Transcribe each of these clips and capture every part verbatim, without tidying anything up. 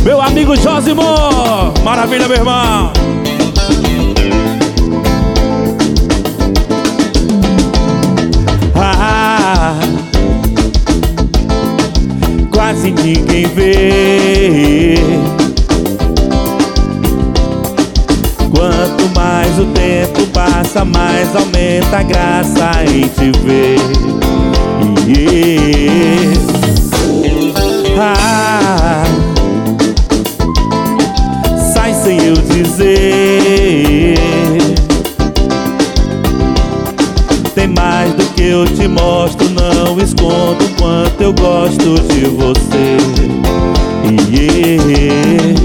Meu amigo Josimo, maravilha, meu irmão. Ah, quase ninguém vê. Quanto mais o tempo passa, mais aumenta a graça em te ver. Yeah. Ah, sai sem eu dizer. Tem mais do que eu te mostro, não escondo o quanto eu gosto de você. Yeah.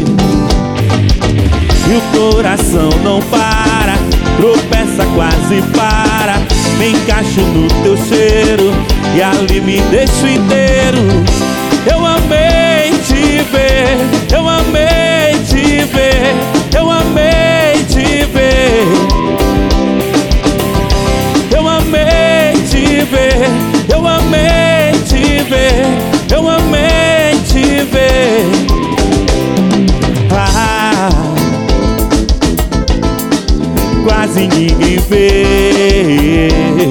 E o coração não para, tropeça, quase para. Me encaixo no teu cheiro e ali me deixo inteiro. Eu amei te ver, eu amei te ver, eu amei te ver. Eu amei te ver, eu amei te ver, eu amei te ver. Ah, quase ninguém vê.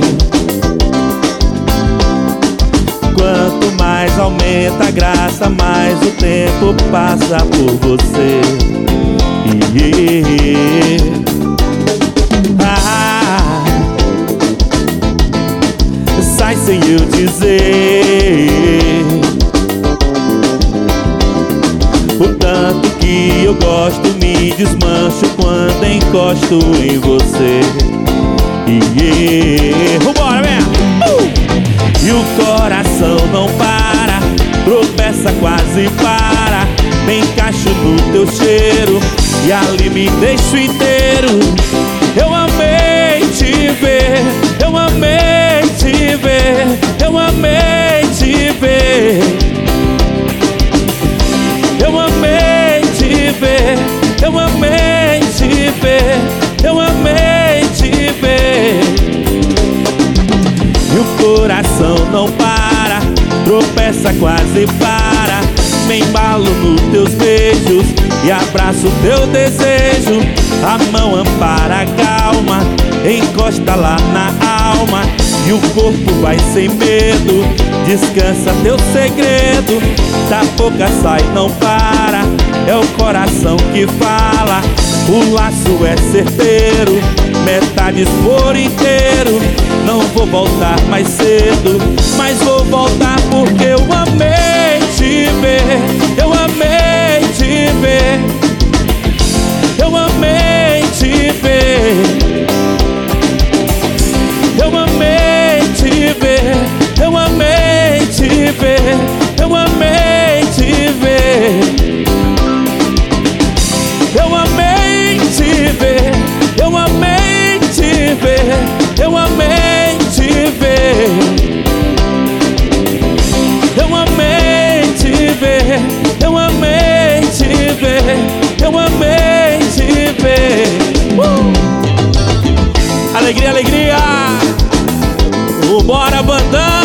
Quanto mais aumenta a graça, mais o tempo passa por você. Yeah. Ah, sai sem eu dizer. O tanto que eu gosto, me desmancho quando encosto em você. Yeah. Vambora, vem! Uh! E o coração não para, tropeça, quase para. Me encaixo no teu cheiro e ali me deixo inteiro. Eu amei te ver, eu amei te ver, eu amei te ver. Eu amei te ver, eu amei te ver, eu amei te ver. E o coração não para, tropeça, quase para. Me embalo nos teus beijos e abraço teu desejo. A mão ampara a calma, encosta lá na alma. E o corpo vai sem medo, descansa teu segredo. Da boca sai, não para, é o coração que fala. O laço é certeiro, metades por inteiro. Não vou voltar mais cedo, mas vou voltar porque eu amei te ver. Eu amei te ver, eu amei te ver. Eu amei te ver, eu amei te ver, eu amei te ver. Eu amei te ver, eu amei te ver, eu amei te ver. Eu amei te ver, eu amei te ver, eu amei te ver. Uh! Alegria, alegria! Bora, bandão!